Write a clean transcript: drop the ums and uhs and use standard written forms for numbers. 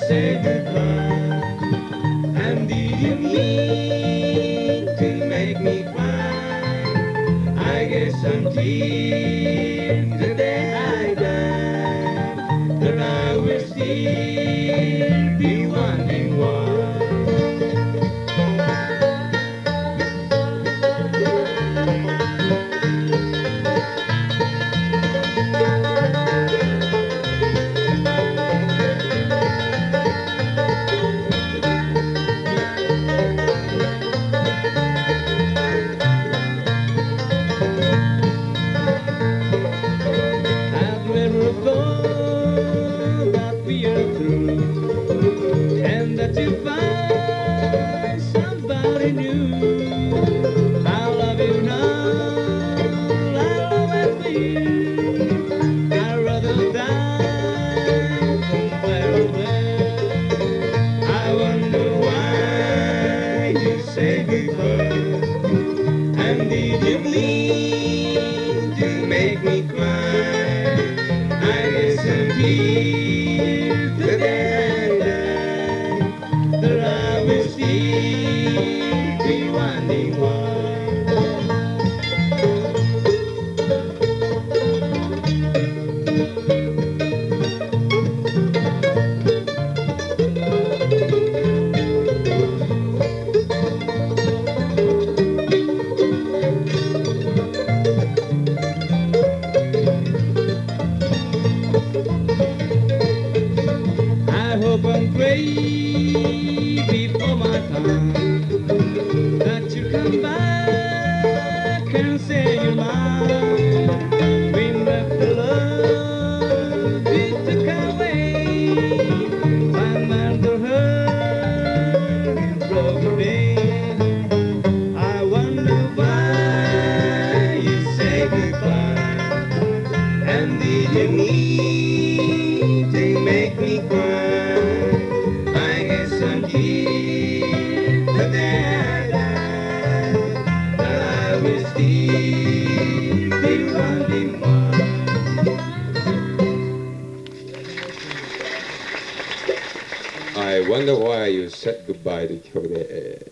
say goodbye? And did you mean to make me cry? I guess until the day I die, that I will still be wondering why. I've never thought that we are through, and that you find somebody new. I love you now, I'll always be. I'd rather die there or there. I wonder why you say goodbye. And did you mean to make me cry? I guess until the day I die, that I will still be wondering why. I hope and pray before my time that you come back and say you're mine. We left the love we took away. My mother heard you broke away. I wonder why you say goodbye. And did you mean to make me cry? I guess until the day I die, that I will still be wondering why. I wonder why you said goodbye って曲で、